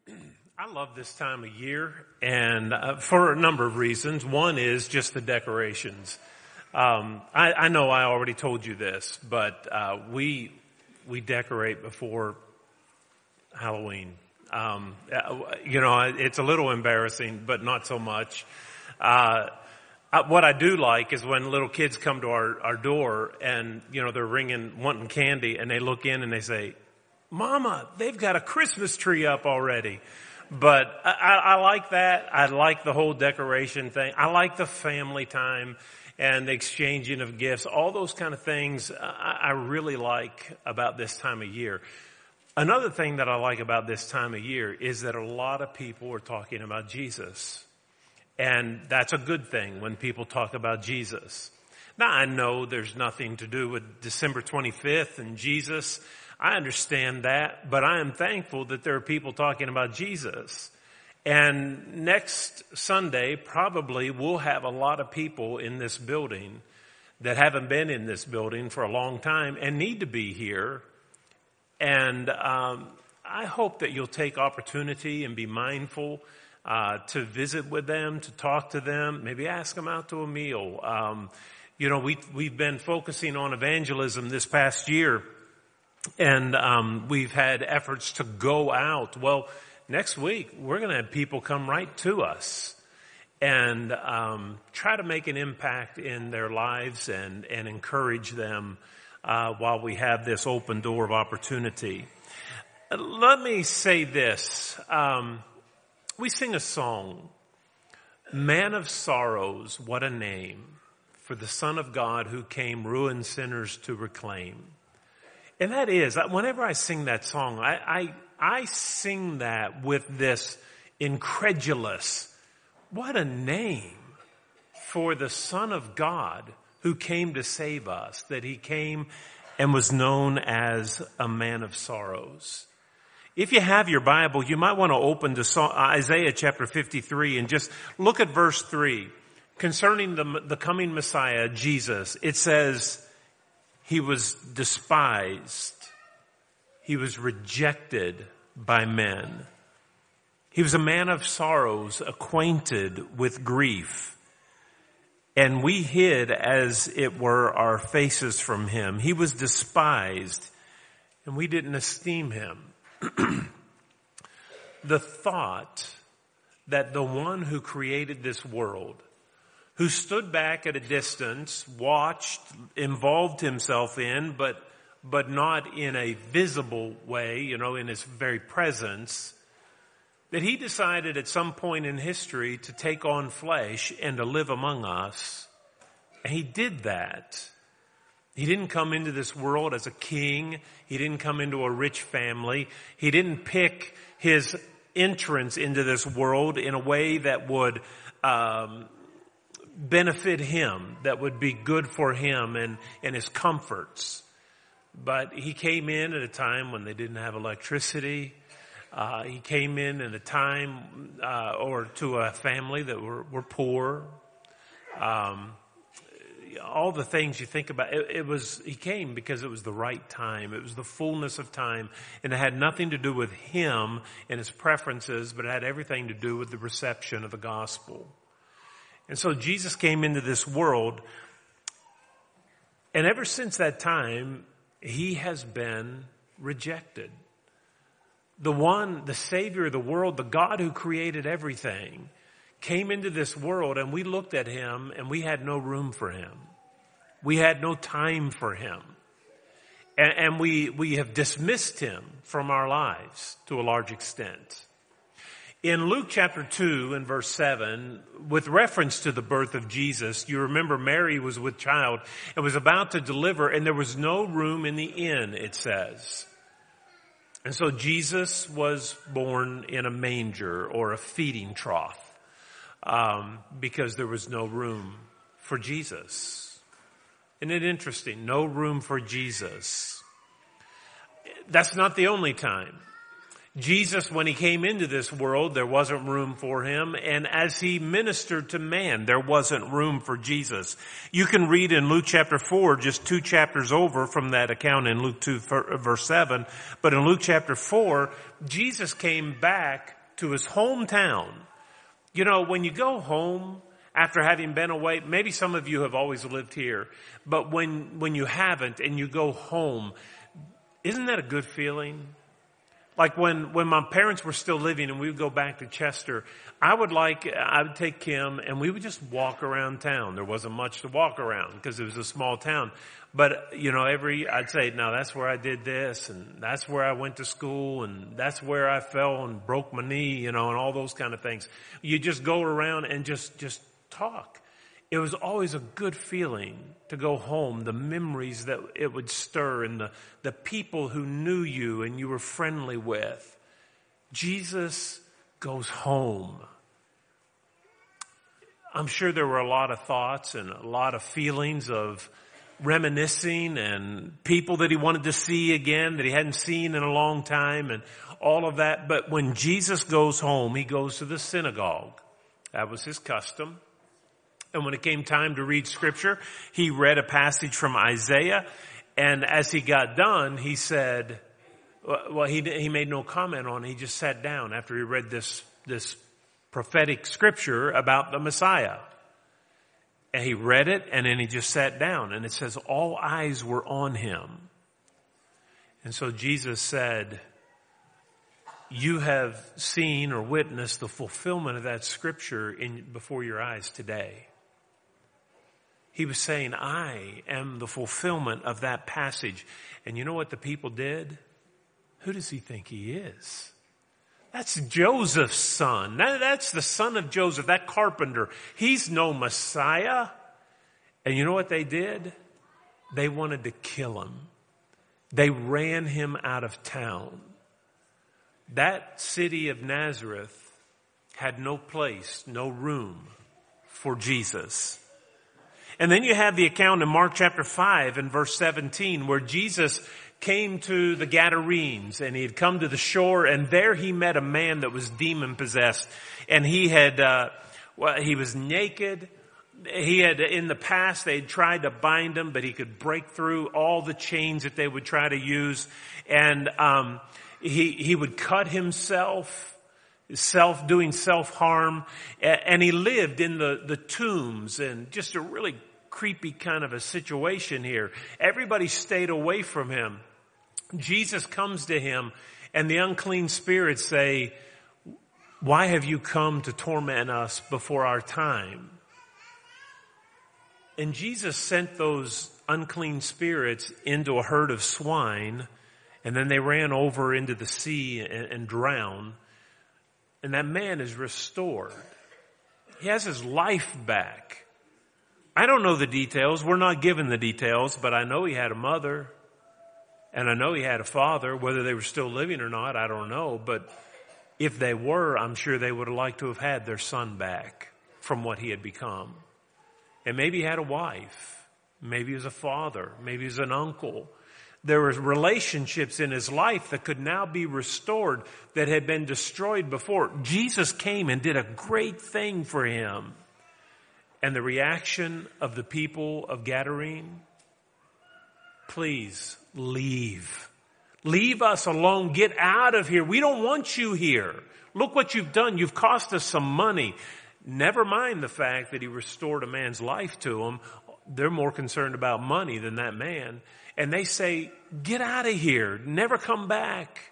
I love this time of year, and for a number of reasons. One is just the decorations. I know I already told you this, but we decorate before Halloween. It's a little embarrassing, but not so much. What I do like is when little kids come to our door and, they're ringing, wanting candy, and they look in and they say, "Mama, they've got a Christmas tree up already." But I like that. I like the whole decoration thing. I like the family time and the exchanging of gifts. All those kind of things I really like about this time of year. Another thing that I like about this time of year is that a lot of people are talking about Jesus. And that's a good thing when people talk about Jesus. Now, I know there's nothing to do with December 25th and Jesus. I understand that, but I am thankful that there are people talking about Jesus. And next Sunday, probably we'll have a lot of people in this building that haven't been in this building for a long time and need to be here. And I hope that you'll take opportunity and be mindful to visit with them, to talk to them, maybe ask them out to a meal. We've been focusing on evangelism this past year. And we've had efforts to go out. Well, next week, we're going to have people come right to us and try to make an impact in their lives and encourage them while we have this open door of opportunity. Let me say this. We sing a song, "Man of Sorrows, what a name, for the Son of God who came ruined sinners to reclaim." And that is, whenever I sing that song, I sing that with this incredulous, what a name for the Son of God who came to save us, that he came and was known as a man of sorrows. If you have your Bible, you might want to open to Isaiah chapter 53 and just look at verse 3. Concerning the coming Messiah, Jesus, it says, "He was despised. He was rejected by men. He was a man of sorrows, acquainted with grief. And we hid, as it were, our faces from him. He was despised, and we didn't esteem him." The thought that the one who created this world, who stood back at a distance, watched, involved himself in, but not in a visible way, in his very presence, that he decided at some point in history to take on flesh and to live among us. And he did that. He didn't come into this world as a king. He didn't come into a rich family. He didn't pick his entrance into this world in a way that would benefit him, that would be good for him and his comforts. But he came in at a time when they didn't have electricity. He came in at a time or to a family that were poor. All the things you think about, he came because it was the right time. It was the fullness of time. And it had nothing to do with him and his preferences, but it had everything to do with the reception of the gospel. And so Jesus came into this world, and ever since that time, he has been rejected. The Savior of the world, the God who created everything, came into this world, and we looked at him, and we had no room for him. We had no time for him. And we have dismissed him from our lives to a large extent. In Luke chapter 2 and verse 7, with reference to the birth of Jesus, you remember Mary was with child and was about to deliver, and there was no room in the inn, it says. And so Jesus was born in a manger or a feeding trough because there was no room for Jesus. Isn't it interesting? No room for Jesus. That's not the only time. Jesus, when he came into this world, there wasn't room for him. And as he ministered to man, there wasn't room for Jesus. You can read in Luke chapter 4, just 2 chapters over from that account in Luke 2 verse 7. But in Luke chapter 4, Jesus came back to his hometown. You know, when you go home after having been away, maybe some of you have always lived here, but when you haven't and you go home, isn't that a good feeling? Like when my parents were still living and we would go back to Chester, I would take Kim and we would just walk around town. There wasn't much to walk around because it was a small town. But, you know, I'd say, now that's where I did this and that's where I went to school and that's where I fell and broke my knee, you know, and all those kind of things. You just go around and just talk. It was always a good feeling to go home, the memories that it would stir and the people who knew you and you were friendly with. Jesus goes home. I'm sure there were a lot of thoughts and a lot of feelings of reminiscing and people that he wanted to see again that he hadn't seen in a long time and all of that. But when Jesus goes home, he goes to the synagogue. That was his custom. And when it came time to read scripture, he read a passage from Isaiah. And as he got done, he said, well, he made no comment on it. He just sat down after he read this prophetic scripture about the Messiah. And he read it and then he just sat down. And it says all eyes were on him. And so Jesus said, you have seen or witnessed the fulfillment of that scripture before your eyes today. He was saying, I am the fulfillment of that passage. And you know what the people did? Who does he think he is? That's Joseph's son. That's the son of Joseph, that carpenter. He's no Messiah. And you know what they did? They wanted to kill him. They ran him out of town. That city of Nazareth had no place, no room for Jesus. And then you have the account in Mark chapter 5 and verse 17 where Jesus came to the Gadarenes and he had come to the shore and there he met a man that was demon possessed and he was naked. He had, in the past, they had tried to bind him, but he could break through all the chains that they would try to use. And, he would cut himself, doing self-harm, and he lived in the tombs and just a really creepy kind of a situation here. Everybody stayed away from him. Jesus comes to him and the unclean spirits say, why have you come to torment us before our time? And Jesus sent those unclean spirits into a herd of swine, and then they ran over into the sea and drowned. And that man is restored. He has his life back. I don't know the details. We're not given the details, but I know he had a mother and I know he had a father. Whether they were still living or not, I don't know. But if they were, I'm sure they would have liked to have had their son back from what he had become. And maybe he had a wife. Maybe he was a father. Maybe he was an uncle. There were relationships in his life that could now be restored that had been destroyed before. Jesus came and did a great thing for him. And the reaction of the people of Gadarene, please leave. Leave us alone. Get out of here. We don't want you here. Look what you've done. You've cost us some money. Never mind the fact that he restored a man's life to him. They're more concerned about money than that man. And they say, get out of here. Never come back.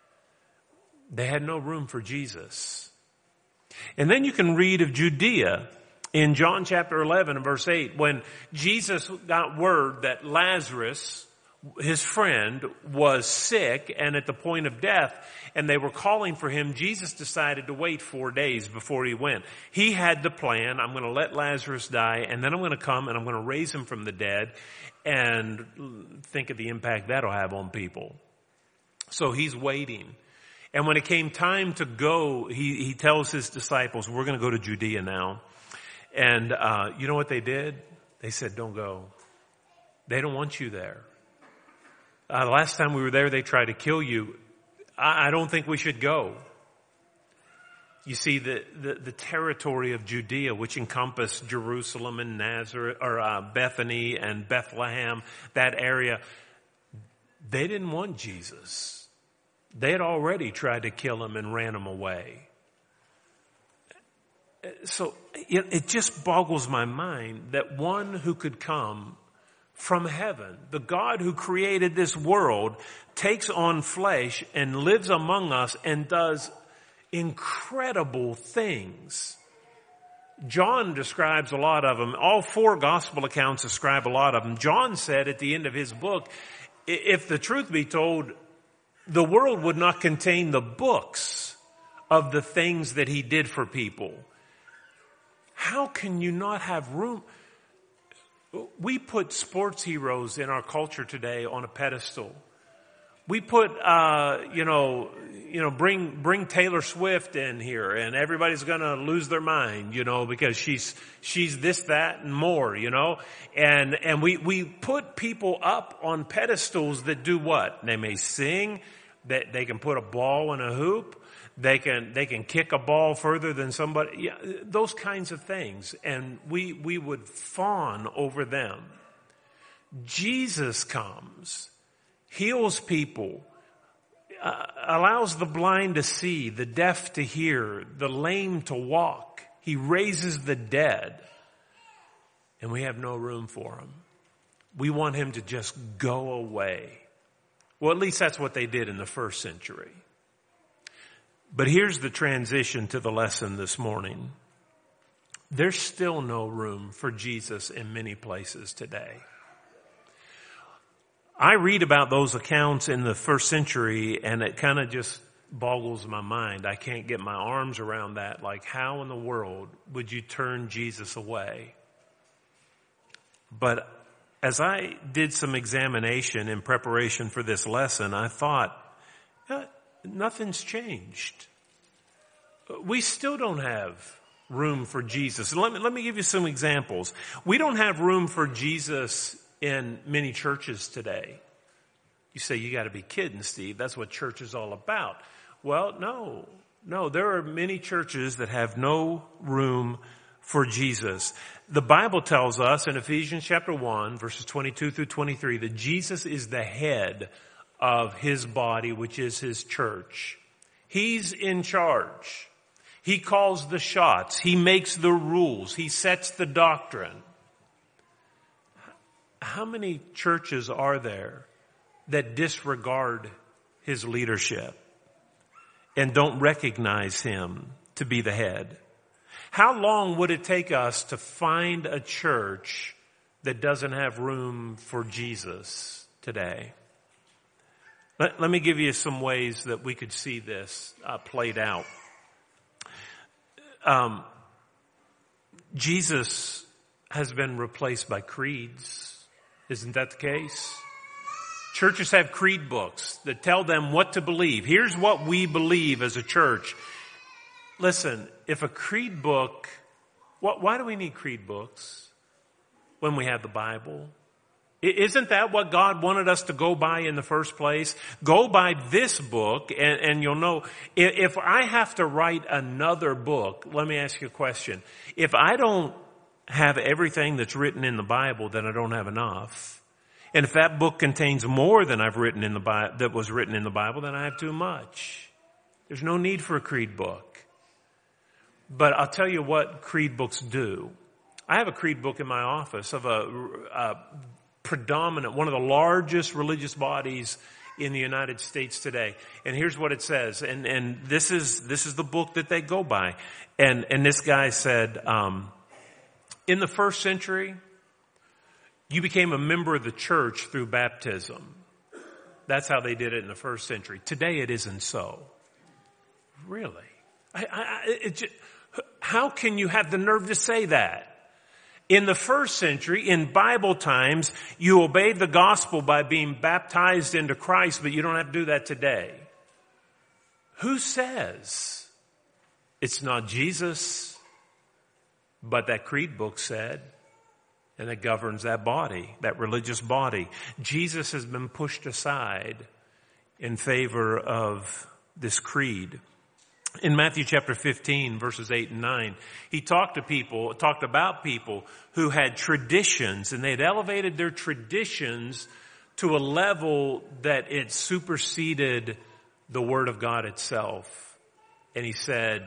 They had no room for Jesus. And then you can read of Judea in John chapter 11 and verse 8, when Jesus got word that Lazarus, his friend, was sick and at the point of death, and they were calling for him, Jesus decided to wait 4 days before he went. He had the plan, I'm going to let Lazarus die, and then I'm going to come and I'm going to raise him from the dead, and think of the impact that'll have on people. So he's waiting. And when it came time to go, he tells his disciples, we're going to go to Judea now. And you know what they did? They said, don't go. They don't want you there. The last time we were there, they tried to kill you. I don't think we should go. You see, the territory of Judea, which encompassed Jerusalem and Nazareth, or Bethany and Bethlehem, that area, they didn't want Jesus. They had already tried to kill him and ran him away. So it just boggles my mind that one who could come from heaven, the God who created this world, takes on flesh and lives among us and does incredible things. John describes a lot of them. All four gospel accounts describe a lot of them. John said at the end of his book, if the truth be told, the world would not contain the books of the things that he did for people. How can you not have room? We put sports heroes in our culture today on a pedestal. We put, bring Taylor Swift in here and everybody's gonna lose their mind, because she's this, that, and more, and we put people up on pedestals that do what? They may sing, that they can put a ball in a hoop, they can kick a ball further than somebody, those kinds of things, and we would fawn over them. Jesus comes, heals people, allows the blind to see, the deaf to hear, the lame to walk. He raises the dead, and we have no room for him. We want him to just go away. Well, at least that's what they did in the first century. But here's the transition to the lesson this morning. There's still no room for Jesus in many places today. I read about those accounts in the first century and it kind of just boggles my mind. I can't get my arms around that. Like, how in the world would you turn Jesus away? But as I did some examination in preparation for this lesson, I thought, nothing's changed. We still don't have room for Jesus. Let me give you some examples. We don't have room for Jesus in many churches today. You say, you got to be kidding, Steve. That's what church is all about. Well, no, there are many churches that have no room for Jesus. The Bible tells us in Ephesians chapter 1, verses 22 through 23, that Jesus is the head of his body, which is his church. He's in charge. He calls the shots. He makes the rules. He sets the doctrine. How many churches are there that disregard his leadership and don't recognize him to be the head? How long would it take us to find a church that doesn't have room for Jesus today? Let me give you some ways that we could see this played out. Jesus has been replaced by creeds. Isn't that the case? Churches have creed books that tell them what to believe. Here's what we believe as a church. Listen, if a creed book, why do we need creed books when we have the Bible? Isn't that what God wanted us to go by in the first place? Go by this book and you'll know. If I have to write another book, let me ask you a question. If I don't have everything that's written in the Bible, then I don't have enough. And if that book contains more than I've written in the Bible, that was written in the Bible, then I have too much. There's no need for a creed book. But I'll tell you what creed books do. I have a creed book in my office of a predominant, one of the largest religious bodies in the United States today. And here's what it says. And this is the book that they go by. And this guy said, in the first century, you became a member of the church through baptism. That's how they did it in the first century. Today it isn't so. Really? How can you have the nerve to say that? In the first century, in Bible times, you obeyed the gospel by being baptized into Christ, but you don't have to do that today. Who says? It's not Jesus, but that creed book said, and it governs that body, that religious body. Jesus has been pushed aside in favor of this creed. In Matthew chapter 15, verses 8 and 9, he talked about people who had traditions, and they had elevated their traditions to a level that it superseded the Word of God itself. And he said,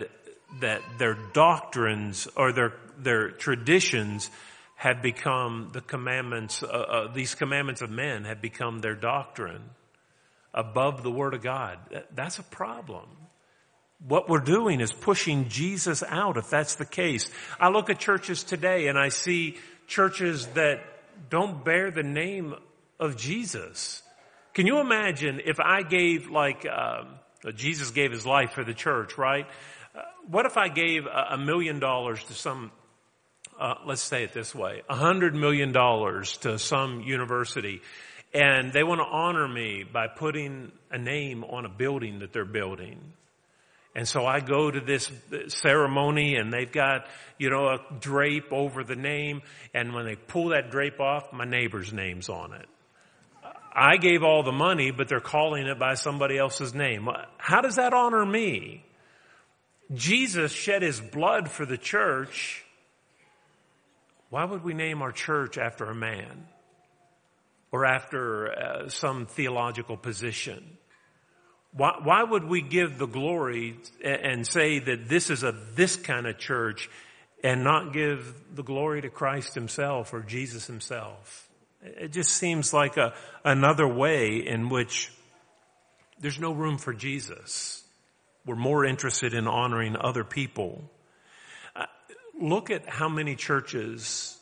their doctrines or their traditions have become the commandments. These commandments of men have become their doctrine above the Word of God. That's a problem. What we're doing is pushing Jesus out, if that's the case. I look at churches today and I see churches that don't bear the name of Jesus. Can you imagine if I gave Jesus gave his life for the church, right? What if I gave $1 million to some, let's say it this way, $100 million to some university, and they want to honor me by putting a name on a building that they're building. And so I go to this ceremony and they've got, a drape over the name. And when they pull that drape off, my neighbor's name's on it. I gave all the money, but they're calling it by somebody else's name. How does that honor me? Jesus shed his blood for the church. Why would we name our church after a man or after some theological position? Why would we give the glory and say that this is this kind of church and not give the glory to Christ himself or Jesus himself? It just seems like another way in which there's no room for Jesus. We're more interested in honoring other people. Look at how many churches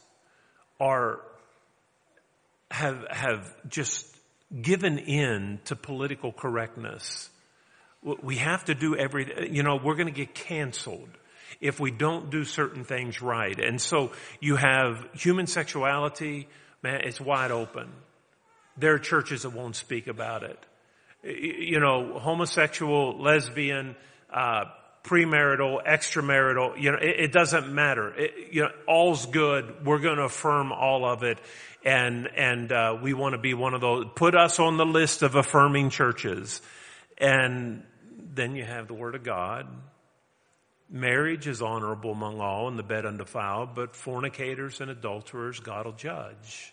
have just given in to political correctness. We have to do everything. We're going to get canceled if we don't do certain things right. And so you have human sexuality, man, it's wide open. There are churches that won't speak about it. Homosexual, lesbian, premarital, extramarital, it doesn't matter. All's good. We're going to affirm all of it. And we want to be one of those. Put us on the list of affirming churches. And then you have the Word of God. Marriage is honorable among all and the bed undefiled, but fornicators and adulterers God will judge.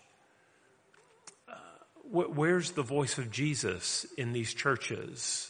Where's the voice of Jesus in these churches?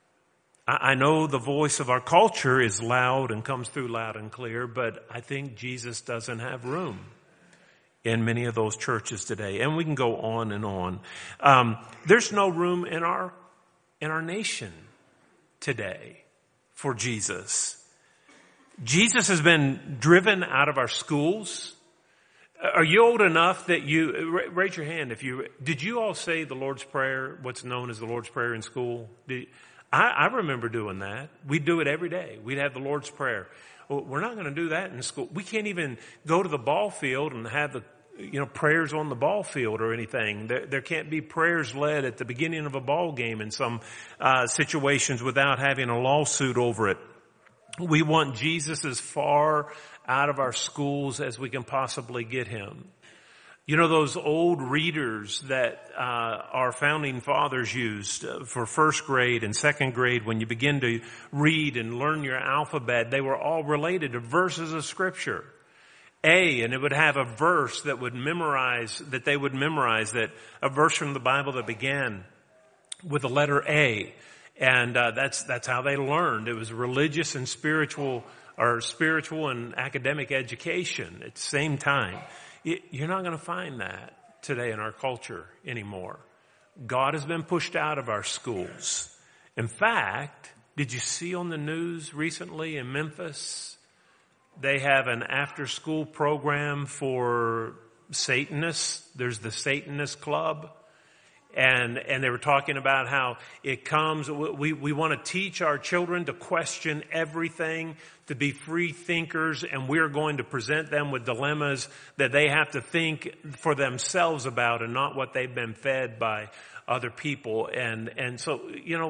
I know the voice of our culture is loud and comes through loud and clear, but I think Jesus doesn't have room in many of those churches today. And we can go on and on. There's no room in our nation today for Jesus. Jesus has been driven out of our schools. Are you old enough that raise your hand did you all say the Lord's Prayer, what's known as the Lord's Prayer in school? I remember doing that. We'd do it every day. We'd have the Lord's Prayer. Well, we're not going to do that in school. We can't even go to the ball field and have the prayers on the ball field or anything. There can't be prayers led at the beginning of a ball game in some situations without having a lawsuit over it. We want Jesus as far out of our schools as we can possibly get him. Those old readers that our founding fathers used for first grade and second grade, when you begin to read and learn your alphabet, they were all related to verses of Scripture. And it would have a verse that they would memorize, that a verse from the Bible that began with the letter A. And that's how they learned. It was religious and spiritual and academic education at the same time. You're not going to find that today in our culture anymore. God has been pushed out of our schools. In fact, did you see on the news recently in Memphis, they have an after-school program for Satanists. There's the Satanist Club. And they were talking about how it comes, we want to teach our children to question everything, to be free thinkers, and we're going to present them with dilemmas that they have to think for themselves about and not what they've been fed by other people. And so,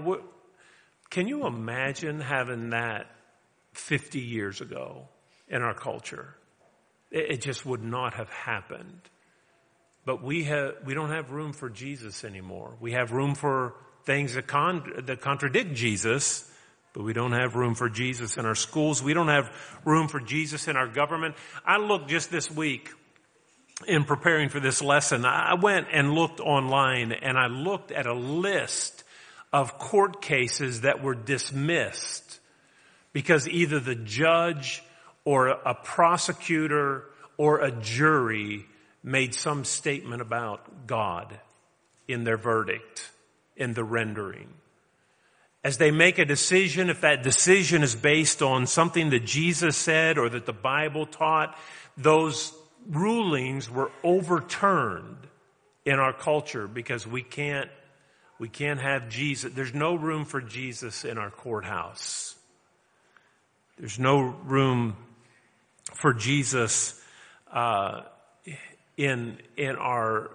can you imagine having that 50 years ago in our culture? It just would not have happened. But we don't have room for Jesus anymore. We have room for things that contradict Jesus, but we don't have room for Jesus in our schools. We don't have room for Jesus in our government. I looked just this week in preparing for this lesson. I went and looked online, and I looked at a list of court cases that were dismissed because either the judge or a prosecutor or a jury made some statement about God in their verdict, in the rendering. As they make a decision, if that decision is based on something that Jesus said or that the Bible taught, those rulings were overturned in our culture because we can't have Jesus. There's no room for Jesus in our courthouse. There's no room for Jesus in our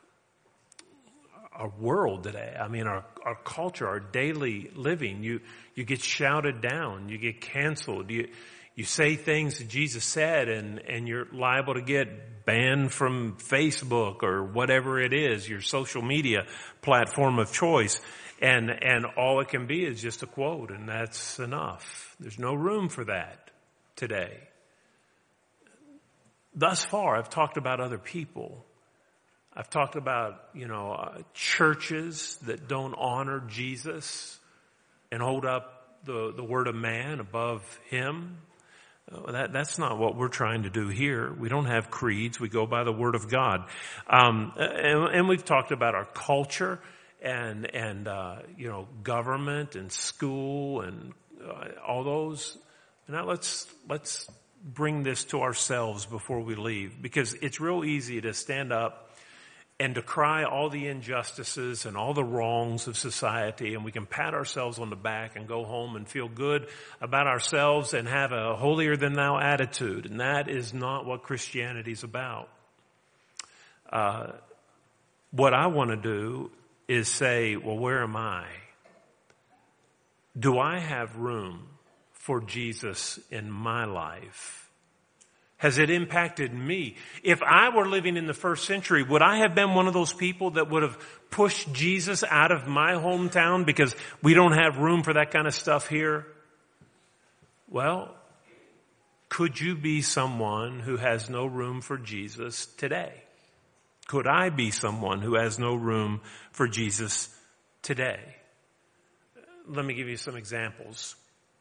world today. I mean, our culture, our daily living. You get shouted down. You get canceled. You say things that Jesus said, and you're liable to get banned from Facebook or whatever it is, your social media platform of choice. And all it can be is just a quote, and that's enough. There's no room for that today. Thus far, I've talked about other people. I've talked about, churches that don't honor Jesus and hold up the word of man above him. That's not what we're trying to do here. We don't have creeds. We go by the word of God. And we've talked about our culture and government and school and all those. Now let's bring this to ourselves before we leave, because it's real easy to stand up and decry all the injustices and all the wrongs of society, and we can pat ourselves on the back and go home and feel good about ourselves and have a holier-than-thou attitude. And that is not what Christianity is about. What I want to do is say, well, where am I? Do I have room for Jesus in my life? Has it impacted me? If I were living in the first century, would I have been one of those people that would have pushed Jesus out of my hometown because we don't have room for that kind of stuff here? Well, could you be someone who has no room for Jesus today? Could I be someone who has no room for Jesus today? Let me give you some examples.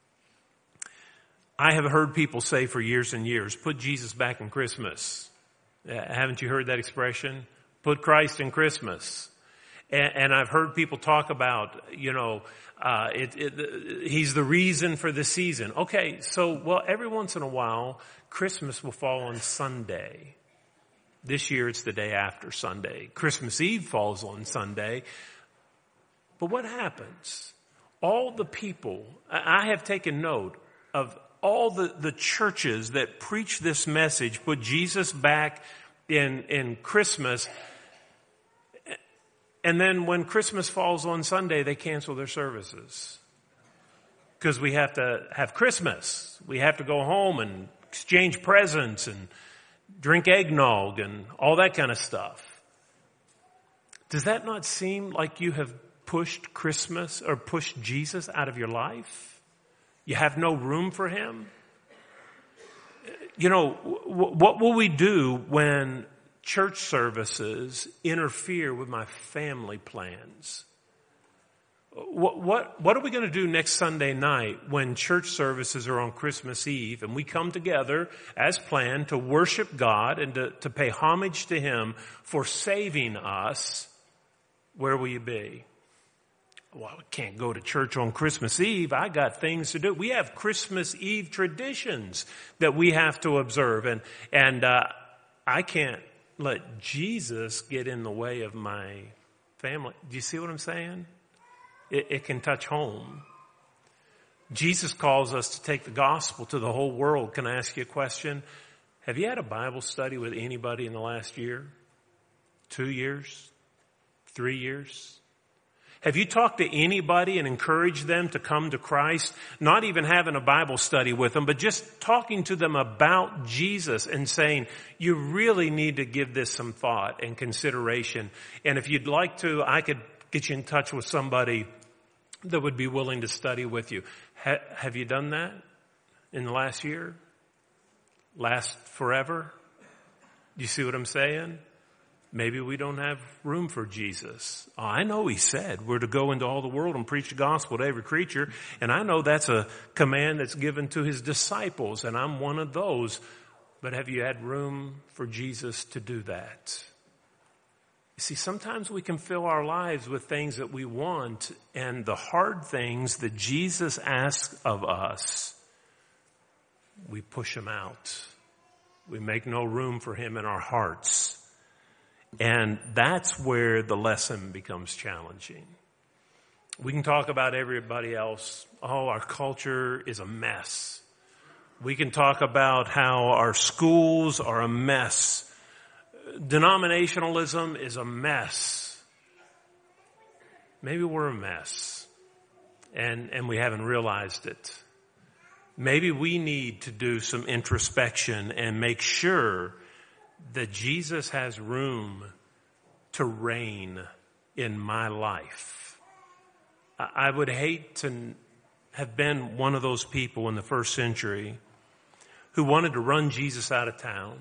I have heard people say for years and years, put Jesus back in Christmas. Haven't you heard that expression? Put Christ in Christmas. And I've heard people talk about, he's the reason for the season. Okay, so, every once in a while, Christmas will fall on Sunday. This year it's the day after Sunday. Christmas Eve falls on Sunday. But what happens? All the people, I have taken note of all the churches that preach this message, put Jesus back in Christmas, and then when Christmas falls on Sunday, they cancel their services. Because we have to have Christmas. We have to go home and exchange presents and drink eggnog and all that kind of stuff. Does that not seem like you have pushed Christmas or pushed Jesus out of your life? You have no room for him? What will we do when church services interfere with my family plans? What are we going to do next Sunday night when church services are on Christmas Eve and we come together as planned to worship God and to pay homage to him for saving us? Where will you be? Well, I can't go to church on Christmas Eve. I got things to do. We have Christmas Eve traditions that we have to observe. And I can't let Jesus get in the way of my family. Do you see what I'm saying? It can touch home. Jesus calls us to take the gospel to the whole world. Can I ask you a question? Have you had a Bible study with anybody in the last year? 2 years? 3 years? Have you talked to anybody and encouraged them to come to Christ? Not even having a Bible study with them, but just talking to them about Jesus and saying, you really need to give this some thought and consideration. And if you'd like to, I could get you in touch with somebody that would be willing to study with you. Have you done that in the last year? Last forever? Do you see what I'm saying? Maybe we don't have room for Jesus. Oh, I know he said we're to go into all the world and preach the gospel to every creature. And I know that's a command that's given to his disciples, and I'm one of those. But have you had room for Jesus to do that? You see, sometimes we can fill our lives with things that we want, and the hard things that Jesus asks of us, we push him out. We make no room for him in our hearts. And that's where the lesson becomes challenging. We can talk about everybody else. Oh, our culture is a mess. We can talk about how our schools are a mess. Denominationalism is a mess. Maybe we're a mess, and we haven't realized it. Maybe we need to do some introspection and make sure that Jesus has room to reign in my life. I would hate to have been one of those people in the first century who wanted to run Jesus out of town.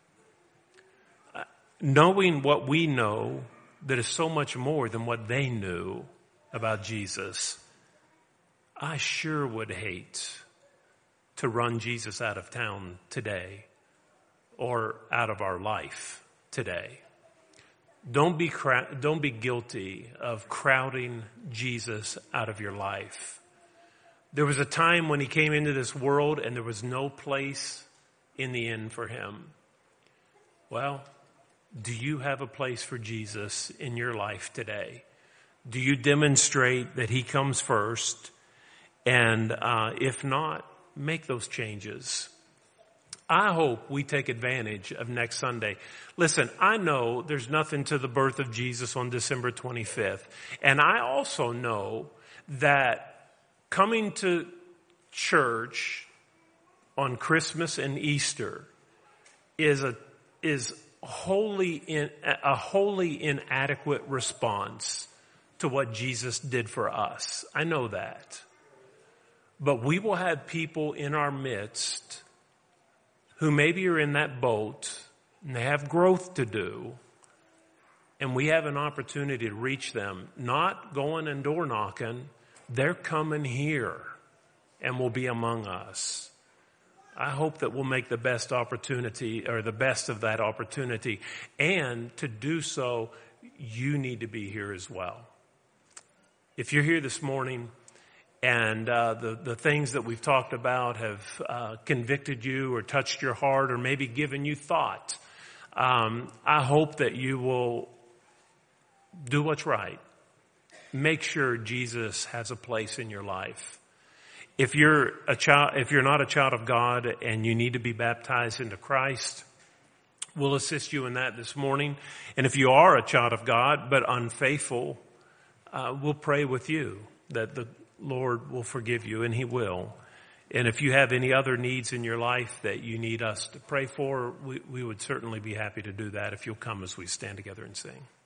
Knowing what we know that is so much more than what they knew about Jesus, I sure would hate to run Jesus out of town today or out of our life today. Don't be guilty of crowding Jesus out of your life. There was a time when he came into this world and there was no place in the inn for him. Well, do you have a place for Jesus in your life today? Do you demonstrate that he comes first? And if not, make those changes. I hope we take advantage of next Sunday. Listen, I know there's nothing to the birth of Jesus on December 25th. And I also know that coming to church on Christmas and Easter is a wholly inadequate response to what Jesus did for us. I know that. But we will have people in our midst who maybe are in that boat and they have growth to do, and we have an opportunity to reach them, not going and door knocking. They're coming here and will be among us. I hope that we'll make the best opportunity, or the best of that opportunity. And to do so, you need to be here as well. If you're here this morning and the things that we've talked about have convicted you or touched your heart or maybe given you thought, I hope that you will do what's right. Make sure Jesus has a place in your life. If you're not a child of God and you need to be baptized into Christ, we'll assist you in that this morning. And if you are a child of God but unfaithful, we'll pray with you that the Lord will forgive you, and he will. And if you have any other needs in your life that you need us to pray for, we would certainly be happy to do that if you'll come as we stand together and sing.